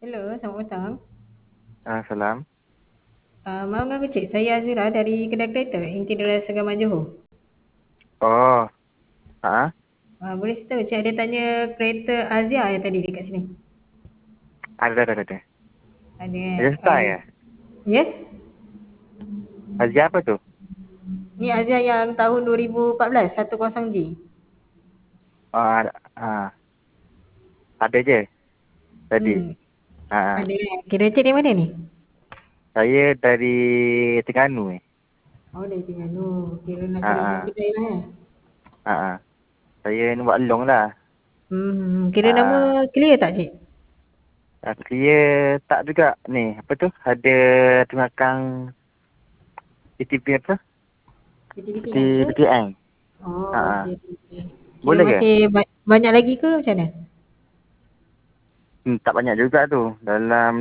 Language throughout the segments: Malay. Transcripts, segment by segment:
Hello, selamat petang. Salam. Maaf dengan kecil, saya Azira dari kedai kereta Interior Segaman Johor. Oh, ah, Boleh cerita Cik ada tanya kereta Azia yang tadi dekat sini? ada. Ada kan? Ada style ya? Ya? Haji apa tu? Ni Azia yang tahun 2014, 10G. Oh, ada je tadi. Hmm, Ah, ada kan? Kira cik dari mana ni? saya dari Terengganu ni. Oh, dari Terengganu. Kira nak kena pergi Ah, kedai lah ya? ah, saya ni buat long lah. Kira nama Ah, clear tak cik? Dia tak juga ni. Apa tu? Ada tengahkang PTP apa? BTBTN ke? PTN. Oh, Ah, okey. Okey. Kira boleh ke? masih banyak lagi ke macam mana? Tak banyak juga tu. Dalam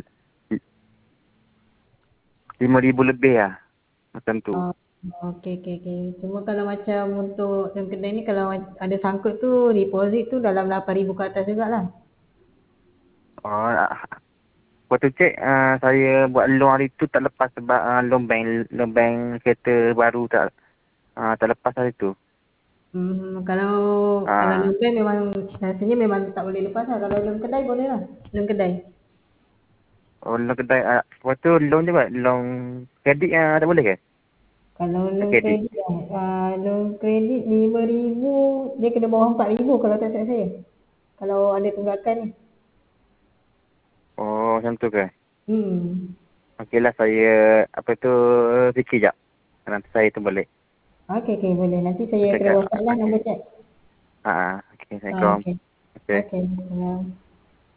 5,000 lebih lah. Macam tu. Oh, okey. Cuma kalau macam untuk dalam kedai ni kalau ada sangkut tu deposit tu dalam 8,000 ke atas jugalah. Oh, waktu cek saya buat loan hari tu tak lepas sebab loan bank kereta baru tak lepas hari tu. Kalau Ah, loan bank memang rasanya memang tak boleh lepas lah. Kalau loan kedai boleh lah. Loan kedai. loan kedai waktu tu loan je buat loan kredit tak boleh ke? Kalau Tak loan kredit. kredit lah. Loan kredit 5,000 dia kena bawah 4,000 kalau tak silap saya. Kalau ada tunggakan ni. Oh, macam tu ke? Hmm. Okeylah saya apa tu fikir jap. Nanti saya tu balik. Okey boleh. Nanti saya Saya kena cakap WhatsApp lah okey. nombor chat. Okey, Assalamualaikum. Okey. Okey. Okey. Salam.